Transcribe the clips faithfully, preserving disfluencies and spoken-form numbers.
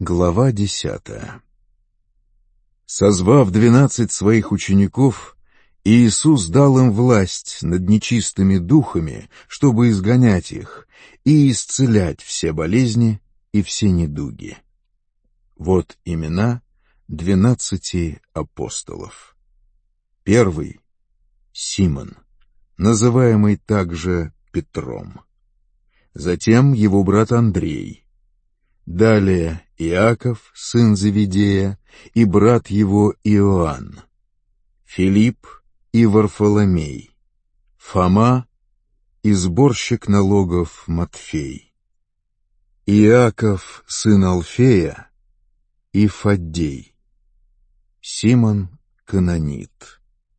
Глава десятая. Созвав двенадцать своих учеников, Иисус дал им власть над нечистыми духами, чтобы изгонять их и исцелять все болезни и все недуги. Вот имена двенадцати апостолов. Первый — Симон, называемый также Петром. Затем его брат Андрей. Далее Иаков, сын Зеведея, и брат его Иоанн, Филипп и Варфоломей, Фома и сборщик налогов Матфей, Иаков, сын Алфея, и Фаддей, Симон Кананит,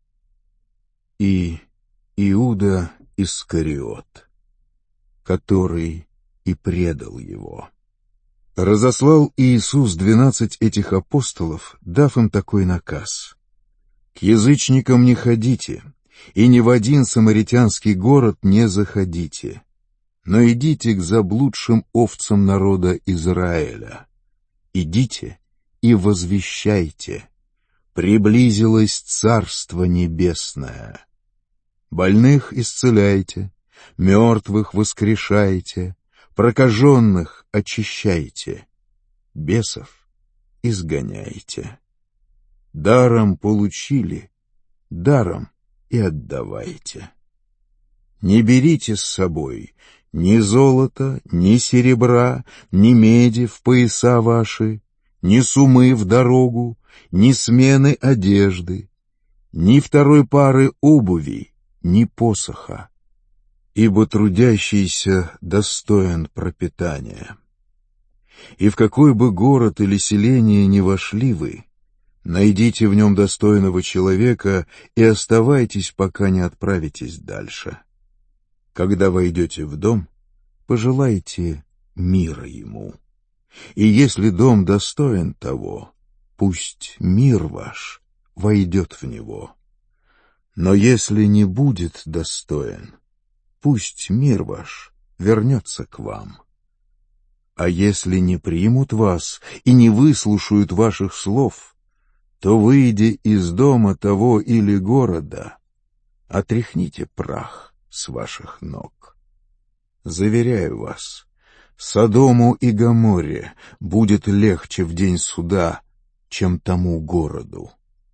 и Иуда Искариот, который и предал его. Разослал Иисус двенадцать этих апостолов, дав им такой наказ: «К язычникам не ходите, и ни в один самаритянский город не заходите, но идите к заблудшим овцам народа Израиля. Идите и возвещайте: приблизилось Царство Небесное. Больных исцеляйте, мертвых воскрешайте, прокаженных очищайте, бесов изгоняйте. Даром получили, даром и отдавайте. Не берите с собой ни золота, ни серебра, ни меди в пояса ваши, ни сумы в дорогу, ни смены одежды, ни второй пары обуви, ни посоха, ибо трудящийся достоин пропитания. И в какой бы город или селение ни вошли вы, найдите в нем достойного человека и оставайтесь, пока не отправитесь дальше. Когда войдете в дом, пожелайте мира ему. И если дом достоин того, пусть мир ваш войдет в него. Но если не будет достоин, пусть мир ваш вернется к вам. А если не примут вас и не выслушают ваших слов, то, выйдя из дома того или города, отряхните прах с ваших ног. Заверяю вас, Содому и Гоморре будет легче в день суда, чем тому городу.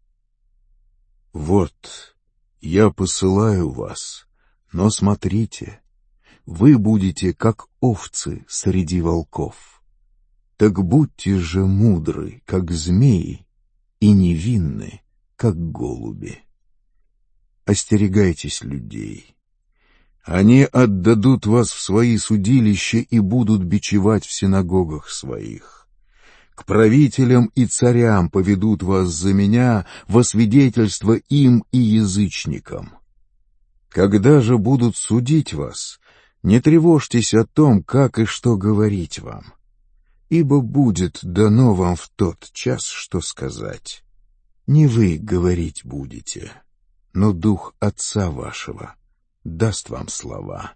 Вот я посылаю вас, но смотрите, вы будете как овцы среди волков. Так будьте же мудры, как змеи, и невинны, как голуби. Остерегайтесь людей. Они отдадут вас в свои судилища и будут бичевать в синагогах своих. К правителям и царям поведут вас за меня во свидетельство им и язычникам. Когда же будут судить вас, не тревожьтесь о том, как и что говорить вам, ибо будет дано вам в тот час, что сказать. Не вы говорить будете, но Дух Отца вашего даст вам слова.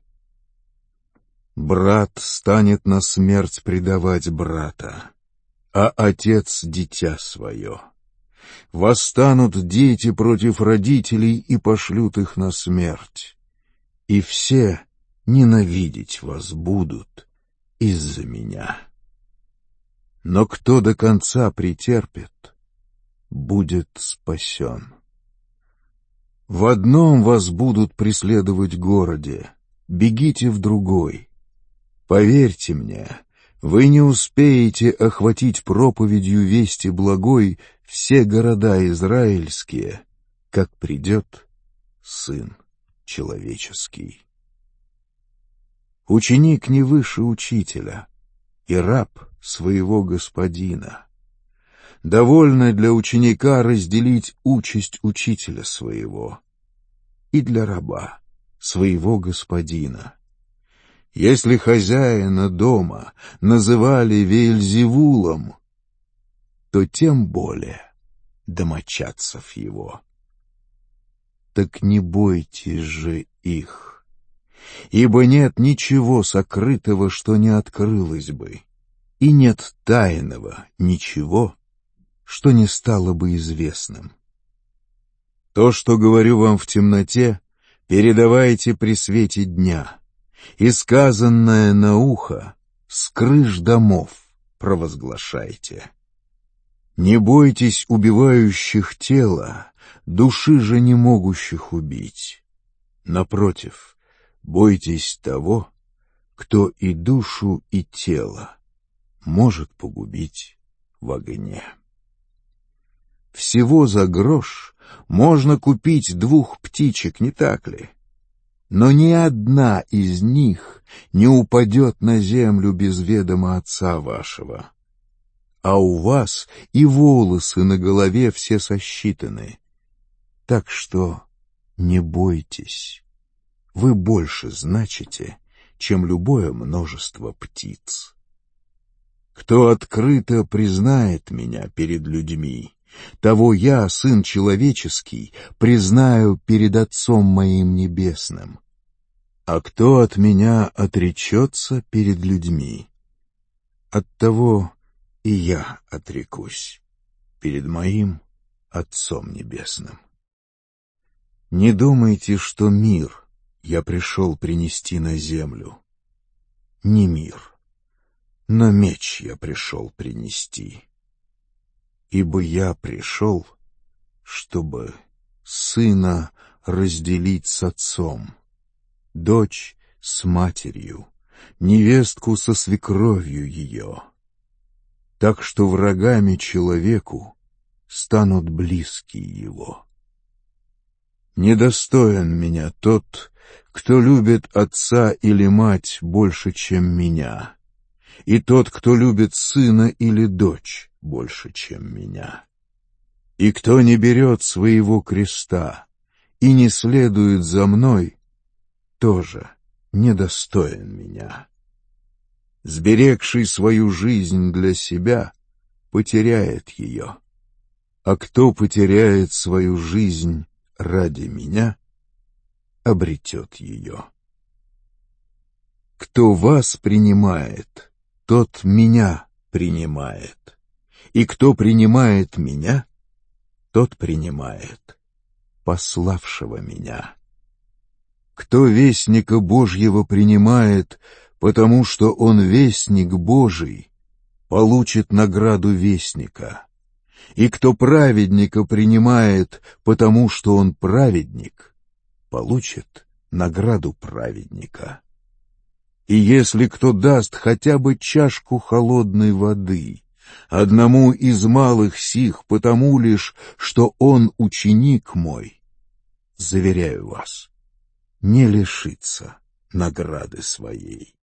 Брат станет на смерть предавать брата, а отец — дитя свое. Восстанут дети против родителей и пошлют их на смерть. И все ненавидеть вас будут из-за меня. Но кто до конца претерпит, будет спасен. В одном вас будут преследовать городе, бегите в другой. Поверьте мне, вы не успеете охватить проповедью вести благой все города израильские, как придет Сын Человеческий. Ученик не выше учителя, и раб своего господина. Довольно для ученика разделить участь учителя своего, и для раба своего господина. Если хозяина дома называли Веельзевулом, то тем более домочадцев его. Так не бойтесь же их, ибо нет ничего сокрытого, что не открылось бы, и нет тайного ничего, что не стало бы известным. То, что говорю вам в темноте, передавайте при свете дня, и сказанное на ухо с крыш домов провозглашайте. Не бойтесь убивающих тела, души же не могущих убить. Напротив, бойтесь того, кто и душу, и тело может погубить в огне. Всего за грош можно купить двух птичек, не так ли? Но ни одна из них не упадет на землю без ведома Отца вашего. А у вас и волосы на голове все сосчитаны. Так что не бойтесь. Вы больше значите, чем любое множество птиц. Кто открыто признает меня перед людьми, того я, Сын Человеческий, признаю перед Отцом моим Небесным. А кто от меня отречется перед людьми, от того и я отрекусь перед моим Отцом Небесным. Не думайте, что мир я пришел принести на землю. Не мир, но меч я пришел принести. Ибо я пришел, чтобы сына разделить с отцом, дочь с матерью, невестку со свекровью ее, так что врагами человеку станут близкие его. Недостоин меня тот, кто любит отца или мать больше, чем меня, и тот, кто любит сына или дочь больше, чем меня. И кто не берет своего креста и не следует за мной, тоже недостоин меня. Сберегший свою жизнь для себя потеряет ее, а кто потеряет свою жизнь ради меня, обретет ее. Кто вас принимает, тот меня принимает, и кто принимает меня, тот принимает пославшего меня. Кто вестника Божьего принимает, потому что он вестник Божий, получит награду вестника. И кто праведника принимает, потому что он праведник, получит награду праведника. И если кто даст хотя бы чашку холодной воды одному из малых сих, потому лишь, что он ученик мой, заверяю вас, не лишится награды своей.